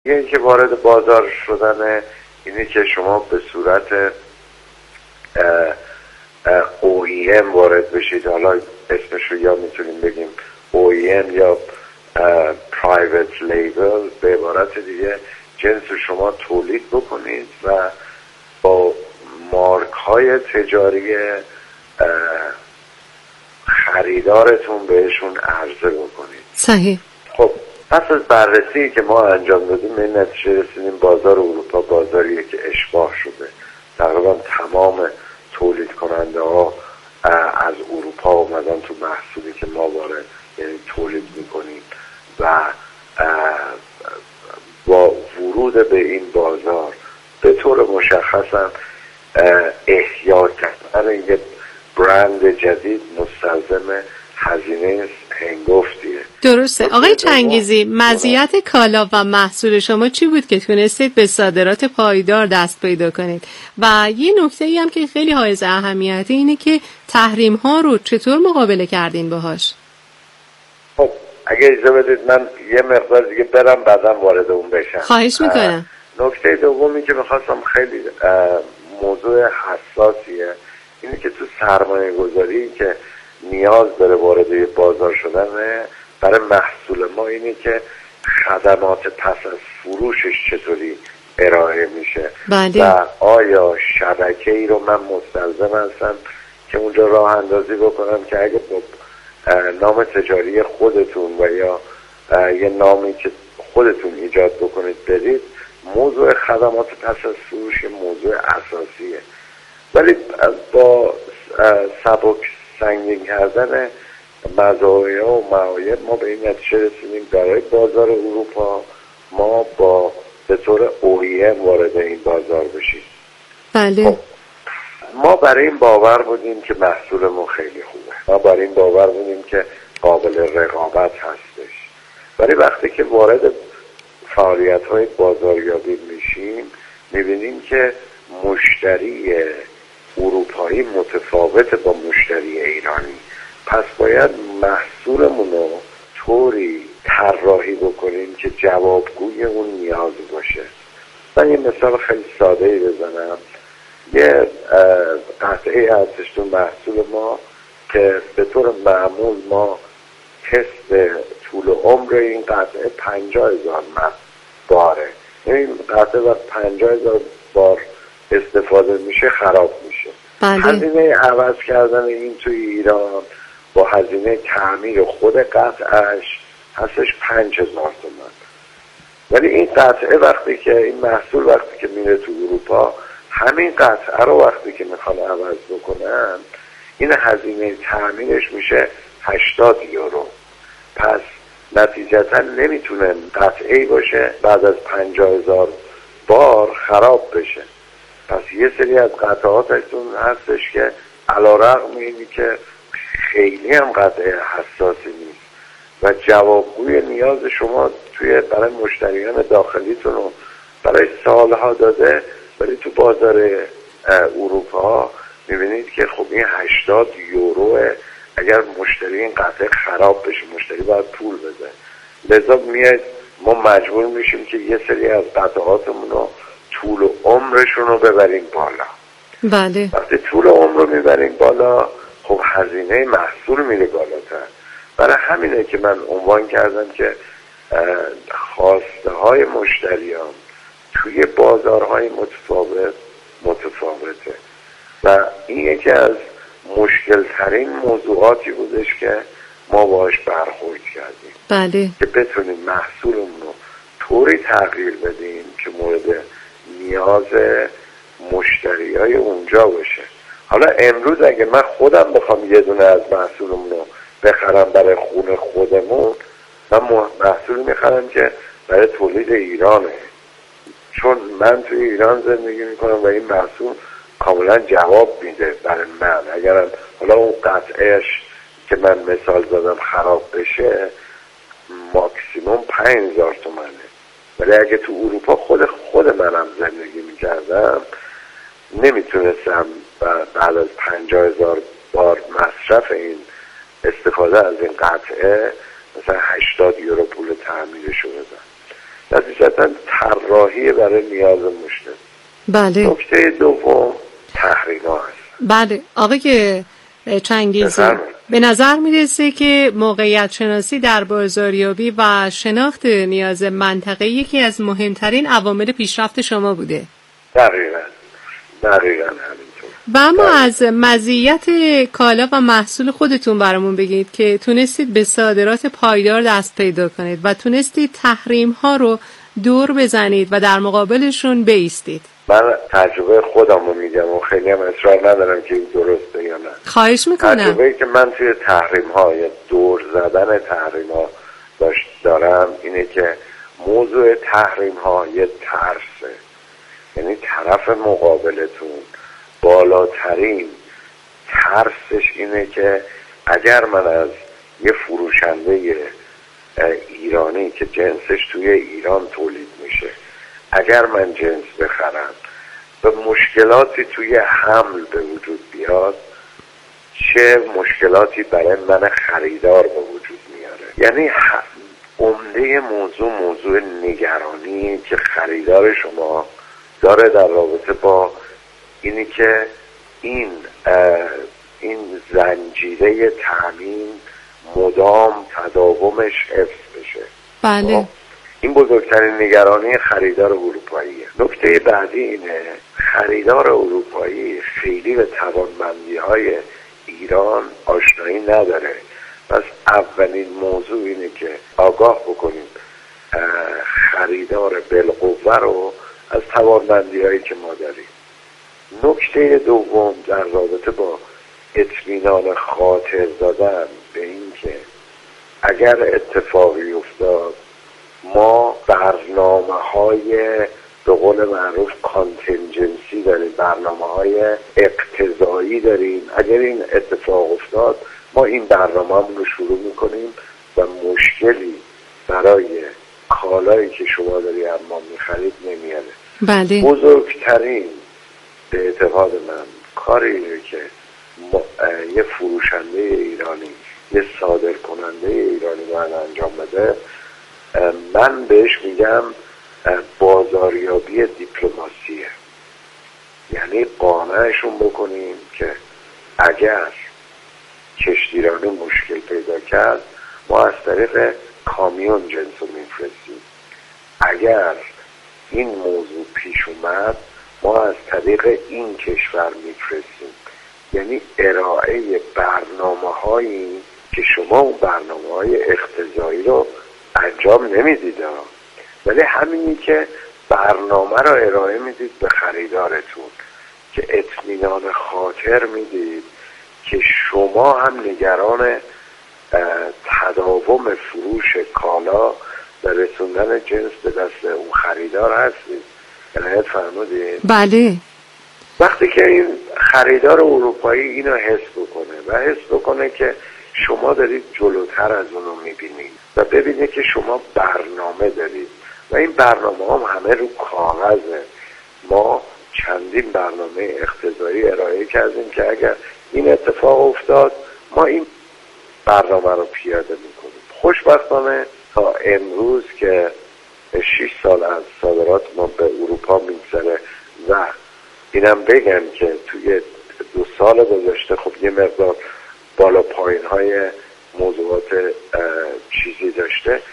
این که وارد بازار شدن اینه که شما به صورت OEM وارد بشید. حالا اسمش رو یا میتونیم بگیم OEM یا Private Label، به عبارت دیگه جنس شما تولید بکنید و با مارک های تجاری خریدارتون بهشون عرضه بکنید. صحیح. خب پس از بررسی که ما انجام دادیم به این نتیجه رسیدیم بازار اروپا بازاریه که اشباع شده. تقریبا تمام تولید کننده ها از اروپا اومدن تو محصولی که ما وارد یعنی تولید میکنیم و با ورود به این بازار به طور مشخص هم احیا کردن یک برند جدید مستلزم هزینه هنگفتیه. درسته. آقای چنگیزی، مزیت کالا و محصول شما چی بود که تونستید به صادرات پایدار دست پیدا کنید؟ و یه نکته ای هم که خیلی حائز اهمیته اینه که تحریم ها رو چطور مقابله کردین باهاش؟ خب اگه اجازه بدید من یه مقدار دیگه برم بعدم وارد اون بشم. خواهش میکنم. نکته دومی که میخواستم خیلی موضوع حساسیه اینه که تو سرمایه گذاری که نیاز داره وارد بازار شدن برای محصول ما اینه که خدمات پس از فروشش چطوری ارائه میشه. بله. و آیا شبکه‌ای رو من مستلزم هستم که اونجا راه اندازی بکنم که اگه با نام تجاری خودتون و یا یه نامی که خودتون ایجاد بکنید برید، موضوع خدمات پس از فروش موضوع اساسیه. ولی با سبک سنگین کردن مزایا و معایب ما به این نتیجه رسیدیم برای بازار اروپا ما با به طور OEM وارد این بازار بشیم. بله. خب ما برای این باور بودیم که محصولمون خیلی خوبه، ما برای این باور بودیم که قابل رقابت هستش. ولی وقتی که وارد فعالیت‌های بازاریابی میشیم میبینیم که مشتری اروپایی متفاوت با مشتری ایرانی. پس باید محصولمون رو طوری طراحی بکنیم که جوابگوی اون نیاز باشه. من یه مثال خیلی ساده‌ای بزنم. یه قطعه هستش تو محصول ما که به طور معمول ما تست طول عمر این قطعه 50,000 باره. این قطعه وقت 50,000 بار استفاده میشه خراب میشه. بله. هزینه عوض کردن این توی ایران با هزینه تعمیر خود قطعهش هستش 5,000 تومان. ولی این قطعه وقتی که این محصول وقتی که میره تو اروپا همین قطعه رو وقتی که میخوان عوض بکنن این هزینه تعمیرش میشه 80 یورو. پس نتیجتا نمیتونه قطعه‌ای باشه بعد از 50,000 بار خراب بشه. پس یه سری از قطعاتتون هستش که علیرغم اینی که خیلی هم قطعه حساسی نیست و جوابگوی نیاز شما توی برای مشتریان داخلیتون رو برای سالها داده، ولی تو بازار اروپا میبینید که خب این 80 یوروه. اگر مشتری این قطعه خراب بشه مشتری باید پول بده. لذا میاد ما مجبور میشیم که یه سری از قطعاتمون رو طول عمرشون رو ببریم بالا. بله. وقتی طول عمر رو میبریم بالا خب هزینه محصول میره بالاتر. برای همینه که من عنوان کردم که خواسته های مشتریان توی بازارهای متفاوته و این یکی از مشکل ترین موضوعاتی بودش که ما باهاش برخورد کردیم. بله. که بتونیم محصولمون رو طوری تغییر بدیم که مورد نیاز مشتریای اونجا باشه. حالا امروز اگه من خودم بخوام یه دونه از محصولمون رو بخرم برای خونه خودمون، من محصول میخرم که برای تولید ایرانه، چون من توی ایران زندگی میکنم و این محصول کاملا جواب میده برای من. اگرم حالا اون قطعهش که من مثال زدم خراب بشه ماکسیموم 5,000 تومنه، ولی اگه تو اروپا خود منم زندگی میکردم نمیتونستم بعد از 50,000 بار مصرف این استفاده از این قطعه مثلا 80 یورو پول تعمیرشو بدم. نتیجتا طراحی برای نیاز مشتری. بله. نکته دوم تحریم ها هست. بله آقای چنگیزی، به نظر میرسه که موقعیت شناسی در بازاریابی و شناخت نیاز منطقه یکی از مهمترین عوامل پیشرفت شما بوده. دقیقاً همینطور. و اما از مزیت کالا و محصول خودتون برامون بگید که تونستید به صادرات پایدار دست پیدا کنید و تونستید تحریم ها رو دور بزنید و در مقابلشون بایستید. من تجربه خودم رو میگم و خیلی هم اصرار ندارم که این درسته یا نه. خواهش میکنم. تجربه‌ای که من توی تحریم ها یا دور زدن تحریم ها دارم اینه که موضوع تحریم ها یه ترسه. یعنی طرف مقابلتون بالاترین ترسش اینه که اگر من از یه فروشنده ایرانی که جنسش توی ایران تولید میشه اگر من جنس بخرم و مشکلاتی توی حمل به وجود بیاد چه مشکلاتی برای من خریدار به وجود میاره. یعنی عمده موضوع نگرانی که خریدار شما داره در رابطه با اینی که این زنجیره تامین مدام تداومش حفظ بشه. بله. این بزرگترین نگرانی خریدار اروپاییه. نکته بعدی اینه خریدار اروپایی خیلی به توانمندی‌های ایران آشنایی نداره. پس اولین موضوع اینه که آگاه بکنیم خریدار بالقوه رو از توانمندی‌هایی که ما داریم. نکته دوم در رابطه با اطمینان خاطر دادن به این که اگر اتفاقی افتاد ما برنامه‌های به قول معروف کانتینجنسی داریم، برنامه‌های اقتضایی داریم. اگر این اتفاق افتاد ما این برنامه‌مون رو شروع می‌کنیم و مشکلی برای کالایی که شما داری از ما می‌خرید نمیاره. بله. بزرگترین به اعتقاد من کاری که یه فروشنده ایرانی یه صادر کننده ایرانی باید انجام بده، من بهش میگم بازاریابی دیپلماسیه. یعنی قانعشون بکنیم که اگر کشتیرانی مشکل پیدا کرد ما از طریق کامیون جنس رو میفرستیم. اگر این موضوع پیش اومد ما از طریق این کشور میفرستیم. یعنی ارائه برنامه‌هایی که شما اون برنامه‌های اقتضایی رو انجام نمیدید، ولی همینی که برنامه رو ارائه میدید به خریدارتون که اطمینان خاطر میدید که شما هم نگران تداوم فروش کالا و رسوندن جنس به دست اون خریدار هستید. یعنی فرمودید؟ بله. وقتی که این خریدار اروپایی اینو حس بکنه که شما دارید جلوتر از اونو میبینید و ببینه که شما برنامه دارید و این برنامه هم همه رو کاغذه. ما چندین برنامه اقتضایی ارائه کردیم که اگر این اتفاق افتاد ما این برنامه رو پیاده میکنیم. خوشبختانه تا امروز که 6 سال از صادرات ما به اروپا میگذره و اینم بگم که توی 2 سال گذشته خب یه مقدار بالا پایین های موضوعات چیزی داشته،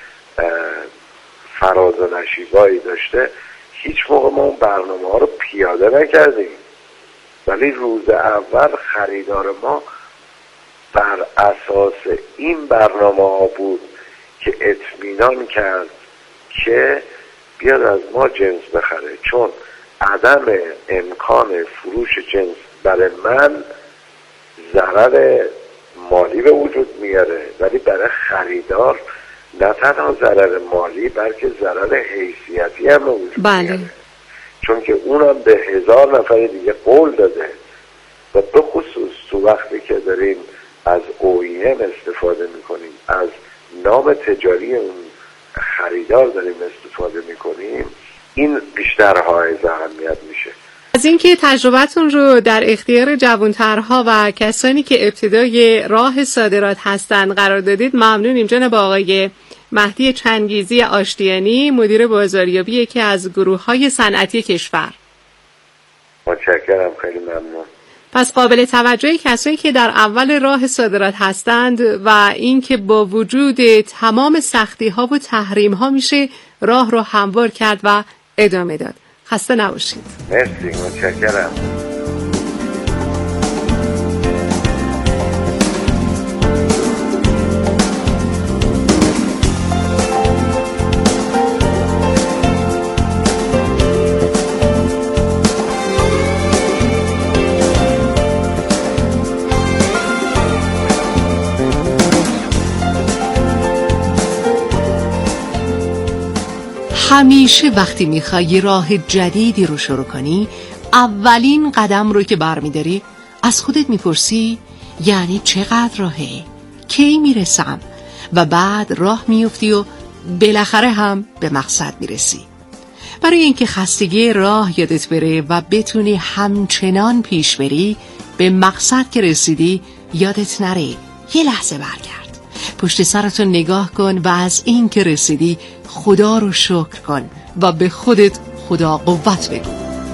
فراز و نشیبایی داشته، هیچ موقع ما اون برنامه ها رو پیاده نکردیم، ولی روز اول خریدار ما بر اساس این برنامه ها بود که اطمینان کرد که بیاد از ما جنس بخره، چون عدم امکان فروش جنس برای من ضرر مالی به وجود میاره، ولی برای خریدار نه تنها ضرر مالی بلکه ضرر حیثیتی هم به وجود میاره، چون که اونم به 1000 نفر دیگه قول داده و به خصوص تو وقتی که داریم از OEM استفاده میکنیم، از نام تجاری اون خریدار داریم استفاده میکنیم، این بیشتر حائز اهمیت میشه. از اینکه تجربتون رو در اختیار جوانترها و کسانی که ابتدای راه صادرات هستند قرار دادید ممنونیم جناب آقای مهدی چنگیزی آشتیانی، مدیر بازاریابی یکی از گروه‌های صنعتی کشور. متشکرم، خیلی ممنون. پس قابل توجه کسایی که در اول راه صادرات هستند و اینکه با وجود تمام سختی‌ها و تحریم‌ها میشه راه رو هموار کرد و ادامه داد. خسته نباشید. مرسی، متشکرم. همیشه وقتی میخوای یه راه جدیدی رو شروع کنی، اولین قدم رو که برمیداری از خودت میپرسی یعنی چقدر راهه؟ کی میرسم؟ و بعد راه میفتی و بالاخره هم به مقصد میرسی. برای اینکه خستگی راه یادت بره و بتونی همچنان پیش بری، به مقصد که رسیدی یادت نره یه لحظه برگرد، پشت سرتو نگاه کن و از این که رسیدی خدا رو شکر کن و به خودت خدا قوت بگو.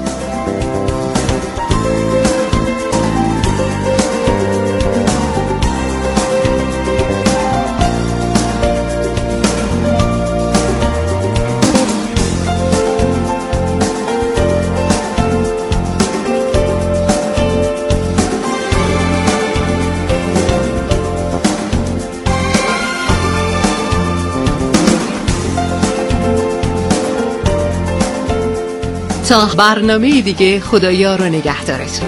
تا برنامه دیگه، خدایا رو نگهدارتون.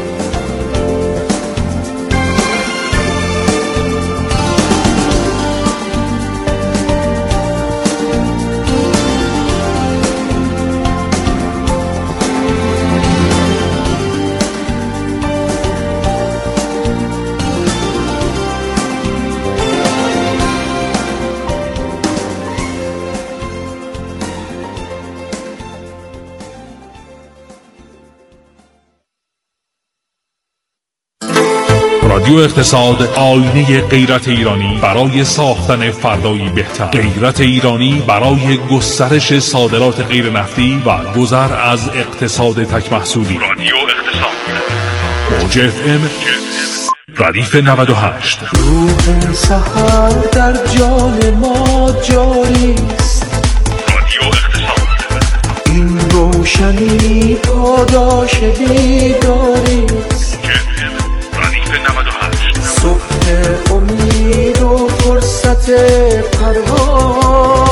رادیو اقتصاد، آینه غیرت ایرانی برای ساختن فردایی بهتر. غیرت ایرانی برای گسترش صادرات غیر نفتی و گذر از اقتصاد تک محصولی. رادیو اقتصاد، موج FM ردیف 98. روح سحر در جان ما جاری است. رادیو اقتصاد، این روشنی پاداش بیداری است. صبح امید و فرصت پرواز.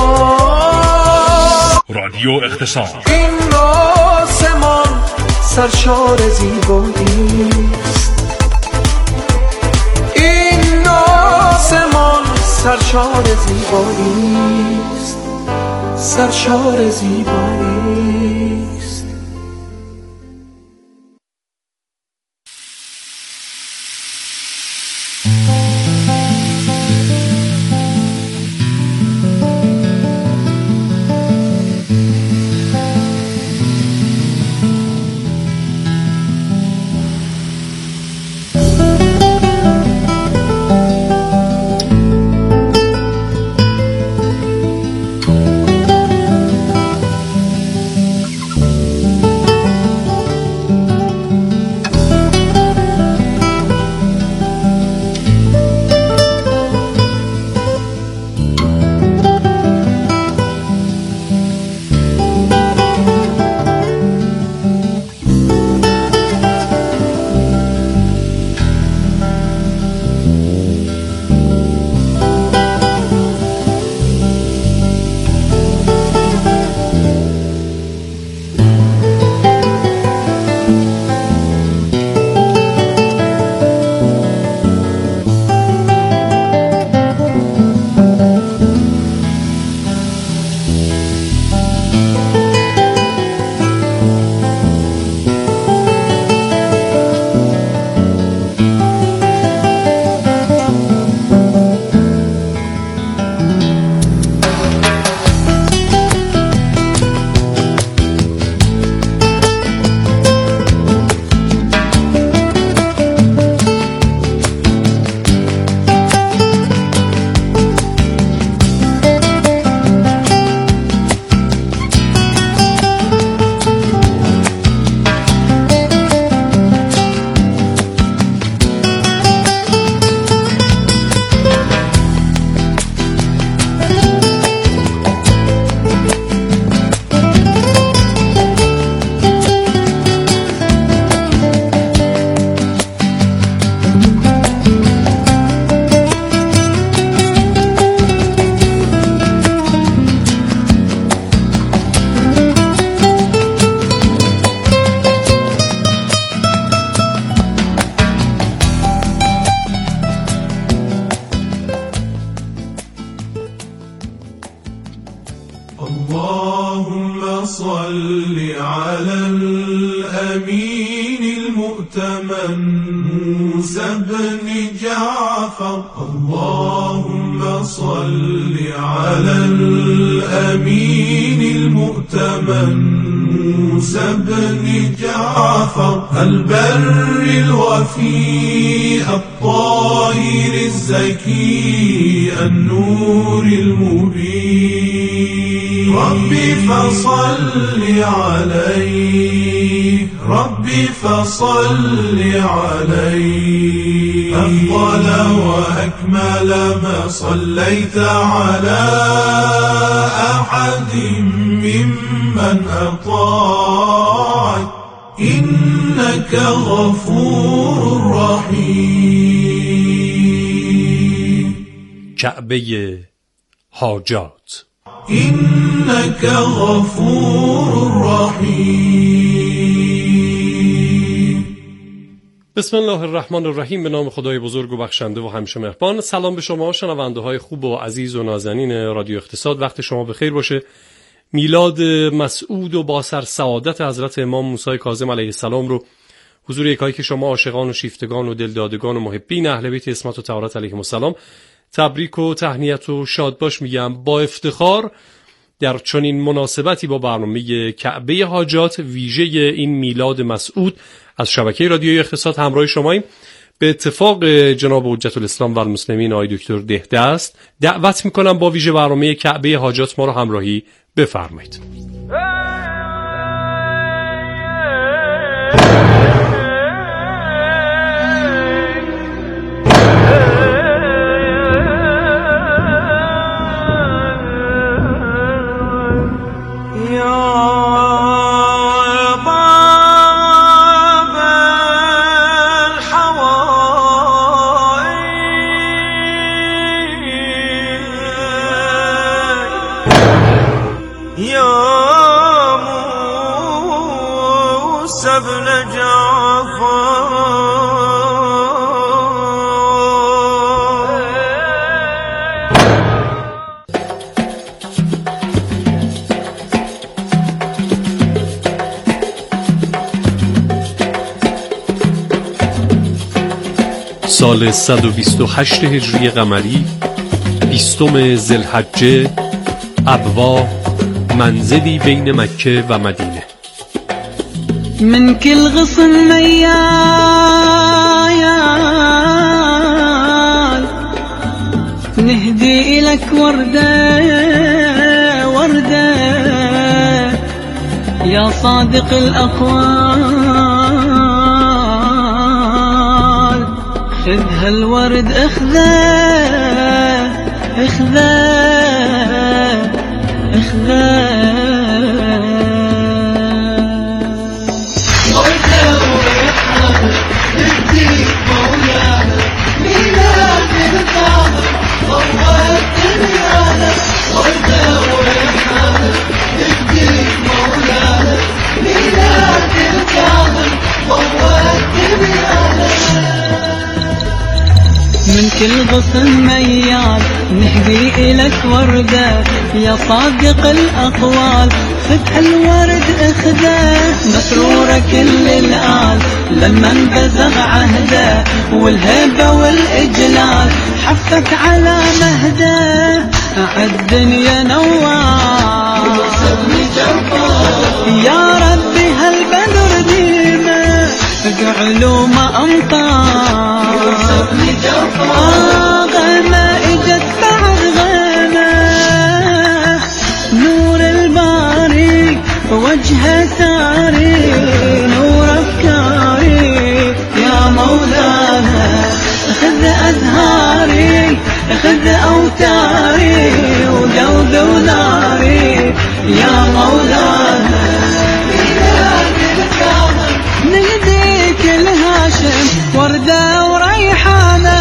رادیو اقتصاد، این آسمان سرشار زیبایی است. این آسمان سرشار زیبایی است. سرشار زیبایی است. صل على الأمين المؤتمن موسى بن جعفر اللهم صل على الأمين المؤتمن موسى بن جعفر البر الوفي الطاهر الزكي النور المبين ربي فصل عليه ربي فصل عليه أفضل وأكمل ما صليت على أحد ممن أطاعك إنك غفور رحيم کعبه حاجات إنك غفور رحيم. بسم الله الرحمن الرحیم. به نام خدای بزرگ و بخشنده و همیشه مهربان. سلام به شما شنونده های خوب و عزیز و نازنین رادیو اقتصاد. وقت شما بخیر باشه. میلاد مسعود و با سر سعادت حضرت امام موسی کاظم علیه السلام رو حضور یکایی که شما عاشقان و شیفتگان و دلدادگان و محبین اهل بیت اسمت و طهارت علیهم السلام تبریک و تهنیت و شاد باش میگم. با افتخار در چنین مناسبتی با برنامه کعبه حاجات ویژه این میلاد مسعود از شبکه رادیوی اقتصاد همراه شماییم. به اتفاق جناب حجت الاسلام و المسلمین آقای دکتر دهدست دعوت میکنم با ویژه برنامه کعبه حاجات ما رو همراهی بفرمایید. سال 128 هجری قمری 20 ذوالحجه ابوا منزلی بین مکه و مدینه. من كل غصن ميال نهدي إلك وردة وردة يا صادق الأقوال خذ هالورد اخذه اخذه اخذه من كل غصن ميال نهدي إلك وردة يا صادق الأقوال خذ الورد اخذه مسرورة كل الآل لما انبزغ عهده والهيبة والإجلال حفت على مهده عالدنيا نوار يا ربي هالبدر ديمه بعلوم أمطار غيمة اجت بعد غيمة نور الباري وجهه ساري نور أفكاري يا مولانا خذ أزهاري خذ أوتاري وقلبي وناري يا مولانا نهديك الهاشم وردة وريحانة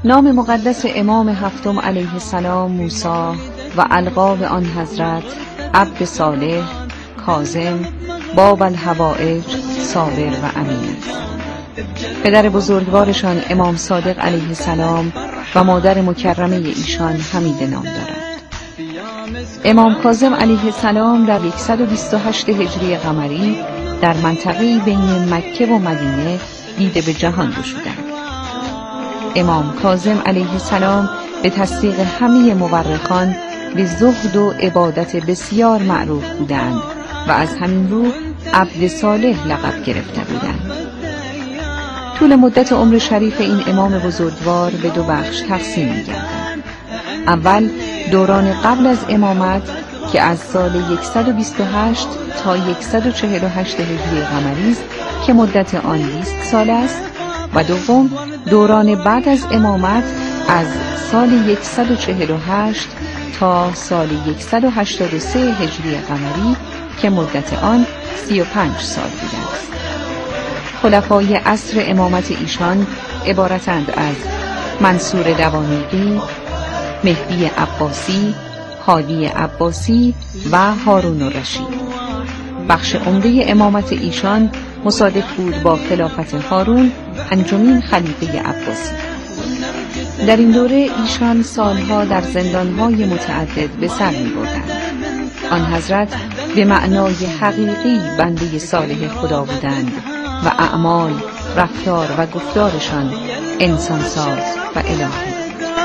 نام مقدس امام هفتم علیه السلام موسی و القاب آن حضرت عبد صالح، کاظم، باب الحوائج، صابر و امین. پدر بزرگوارشان امام صادق علیه السلام و مادر مکرمه ایشان حمیده نام دارد. امام کاظم علیه السلام در 128 هجری قمری در منطقه بین مکه و مدینه دیده به جهان گشودند. امام کاظم علیه السلام به تصدیق همه مورخان به زهد و عبادت بسیار معروف بودند و از همین رو عبد صالح لقب گرفته بودند. طول مدت عمر شریف این امام بزرگوار به دو بخش تقسیم می‌گردد. اول دوران قبل از امامت که از سال 128 تا 148 هجری قمری است که مدت آن 20 سال است، و دوم دوران بعد از امامت از سال 148 تا سال 183 هجری قمری که مدت آن 35 سال بوده است. خلفای عصر امامت ایشان عبارتند از منصور دوانیقی، مهدی عباسی، هادی عباسی و هارون الرشید. بخش عمده امامت ایشان مصادف بود با خلافت هارون، انجمین خلیفه عباسی. در این دوره ایشان سالها در زندانهای متعدد به سر می بردند. آن حضرت به معنای حقیقی بنده صالح خدا بودند و اعمال، رفتار و گفتارشان انسانساز و الهی.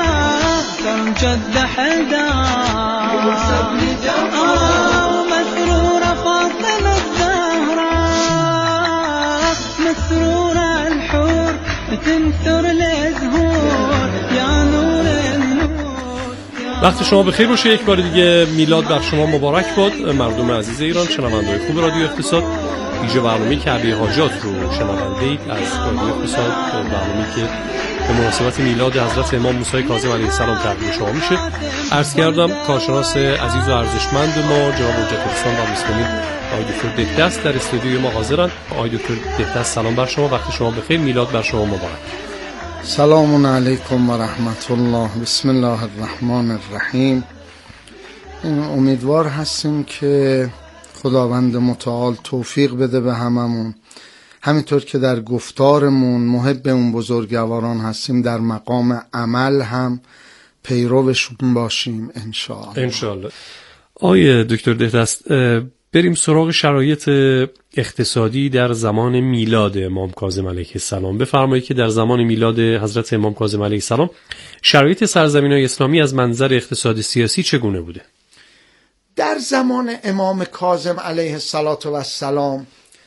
وقت شما بخیر باشه. یک بار دیگه میلاد بر شما مبارک باد مردم عزیز ایران، شنونده‌های خوب رادیو اقتصاد. ویژه برنامه‌ای که کعبه حاجات رو شنونده اید از رادیو اقتصاد، برنامه‌ای که به مناسبت میلاد حضرت امام موسی کاظم علیه السلام تقدیم شما میشه. عرض کردم کارشناس عزیز و ارزشمند ما جناب حجت الاسلام و مسلمین آقای دکتر دهدست در استودیوی ما حاضرن. آقای دکتر دهدست سلام بر شما، وقت شما بخیر، میلاد بر شما مبارک. سلام علیکم و رحمت الله. بسم الله الرحمن الرحیم. امیدوار هستیم که خداوند متعال توفیق بده به هممون، همینطور که در گفتارمون محب اون بزرگواران هستیم در مقام عمل هم پیروشون باشیم انشاءالله. آقای دکتر دهدست، بریم سراغ شرایط اقتصادی در زمان میلاد امام کاظم علیه السلام. بفرمایید که در زمان میلاد حضرت امام کاظم علیه السلام شرایط سرزمین‌های اسلامی از منظر اقتصادی سیاسی چگونه بوده؟ در زمان امام کاظم علیه السلام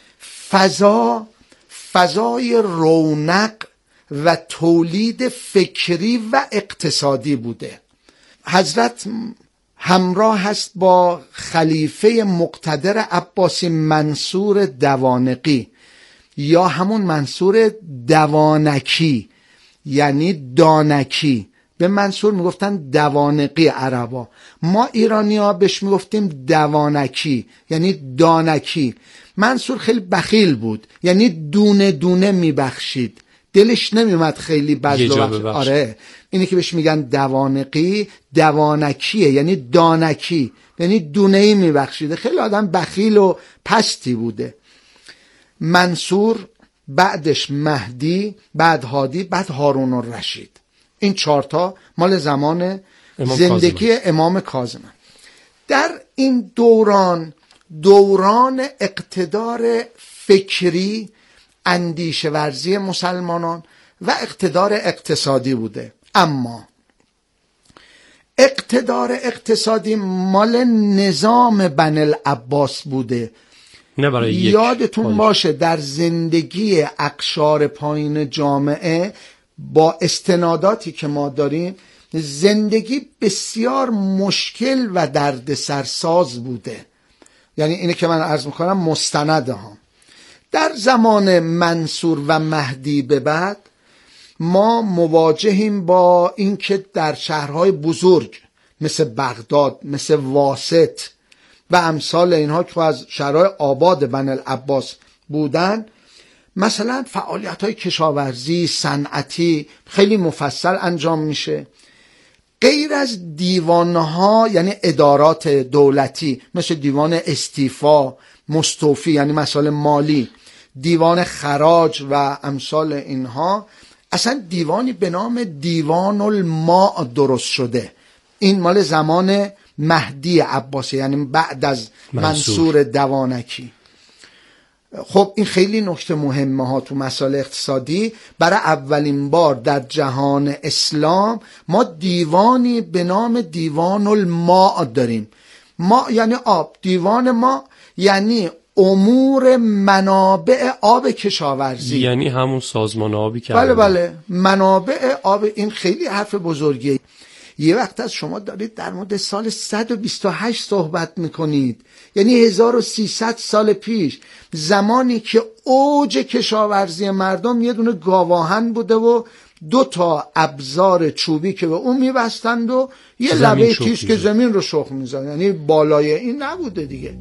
فضای رونق و تولید فکری و اقتصادی بوده. حضرت همراه هست با خلیفه مقتدر عباسی منصور دوانقی یا همون منصور دوانکی یعنی دانکی. به منصور میگفتن دوانقی عربا، ما ایرانی ها بهش میگفتیم دوانکی یعنی دانکی. منصور خیلی بخیل بود، یعنی دونه دونه میبخشید، دلش نمیومد خیلی بذل. آره، اینی که بهش میگن دوانقی دوانکیه یعنی دانکی، یعنی دونه‌ای میبخشیده. خیلی آدم بخیل و پستی بوده. منصور، بعدش مهدی، بعد هادی، بعد هارون الرشید. این چهارتا مال زمان زندگی امام کاظم. در این دوران اقتدار فکری، اندیشه ورزی مسلمانان و اقتدار اقتصادی بوده. اما اقتدار اقتصادی مال نظام بنی العباس بوده. یادتون باشه در زندگی اقشار پایین جامعه با استناداتی که ما داریم زندگی بسیار مشکل و دردسرساز بوده. یعنی اینه که من عرض میکنم مستنده ها. در زمان منصور و مهدی به بعد ما مواجهیم با اینکه در شهرهای بزرگ مثل بغداد، مثل واسط و امثال اینها که از شهرهای آباد بنی العباس بودن، مثلا فعالیت‌های کشاورزی، صنعتی خیلی مفصل انجام میشه. غیر از دیوانها یعنی ادارات دولتی مثل دیوان استیفا، مستوفی یعنی مسائل مالی، دیوان خراج و امثال اینها، اصلا دیوانی به نام دیوان الماء درست شده. این مال زمان مهدی عباسی، یعنی بعد از منصور دوانکی. خب این خیلی نکته مهمه ها تو مسائل اقتصادی. برای اولین بار در جهان اسلام ما دیوانی به نام دیوان الماء داریم. ما یعنی آب، دیوان ما یعنی امور منابع آب کشاورزی، یعنی همون سازمان آبی که بله منابع آب. این خیلی حرف بزرگیه. یه وقت از شما دارید در مورد سال 128 صحبت میکنید، یعنی 1300 سال پیش، زمانی که اوج کشاورزی مردم یه دونه گاواهن بوده و 2 ابزار چوبی که به اون میبستند و یه لبه تیز که زمین رو شخم میزن، یعنی بالای این نبوده دیگه.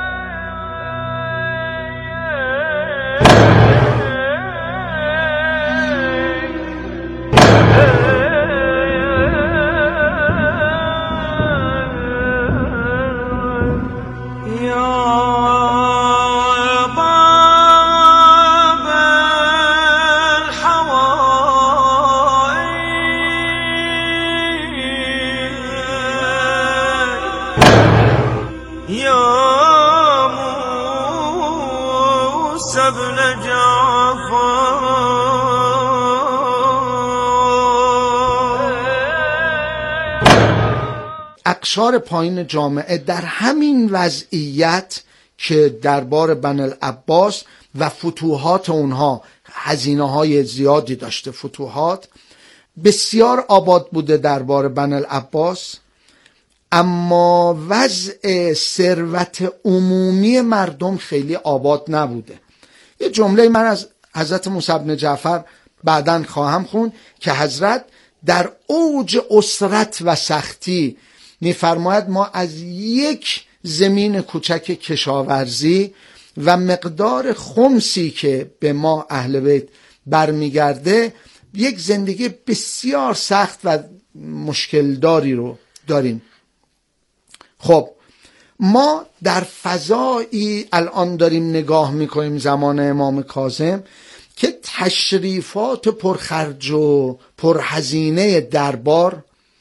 اقشار پایین جامعه در همین وضعیت که دربار بنی العباس و فتوحات اونها هزینه های زیادی داشته، فتوحات بسیار آباد بوده دربار بنی العباس، اما وضع ثروت عمومی مردم خیلی آباد نبوده. یه جمله من از حضرت موسی بن جعفر بعداً خواهم خوند که حضرت در اوج اسرت و سختی میفرماید ما از یک زمین کوچک کشاورزی و مقدار خمسی که به ما اهل بیت برمیگرده یک زندگی بسیار سخت و مشکل داری رو داریم. خب ما در فضایی الان داریم نگاه میکنیم زمان امام کاظم که تشریفات پرخرج و پرهزینه دربار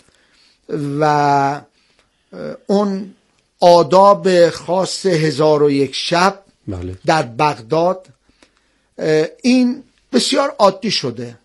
و اون آداب خاص 1001 شب در بغداد، این بسیار عادی شده.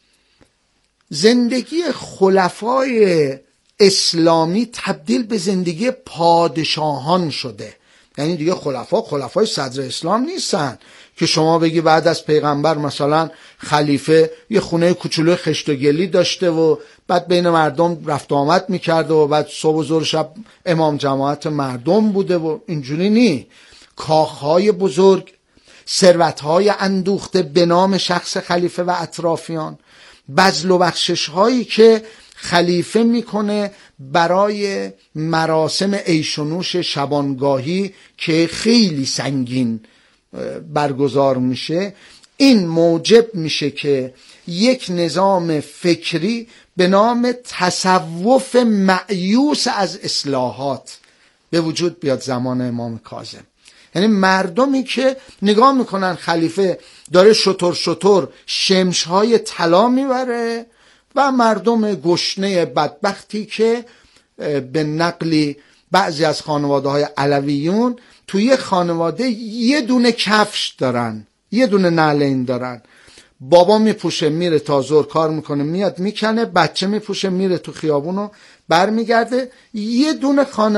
زندگی خلفای اسلامی تبدیل به زندگی پادشاهان شده. یعنی دیگه خلفای صدر اسلام نیستن که شما بگی بعد از پیغمبر مثلا خلیفه یه خونه کوچولوی خشت و گلی داشته و بعد بین مردم رفت و آمد میکرده و بعد صبح و ظهر شب امام جماعت مردم بوده و اینجوری نی. کاخهای بزرگ، ثروتهای اندوخته به نام شخص خلیفه و اطرافیان، بذل و بخشش هایی که خلیفه میکنه برای مراسم عیش و نوش شبانگاهی که خیلی سنگین برگزار میشه. این موجب میشه که یک نظام فکری به نام تصوف مأیوس از اصلاحات به وجود بیاد زمان امام کاظم. یعنی مردمی که نگاه میکنن خلیفه داره شتر شمشهای طلا میبره و مردم گشنه بدبختی که به نقلی بعضی از خانواده های علویون توی خانواده یه دونه کفش دارن، یه دونه نعلین دارن. بابا میپوشه میره تا ظهر کار میکنه میاد میکنه، بچه میپوشه میره تو خیابونو برمیگرده. یه دونه خانواده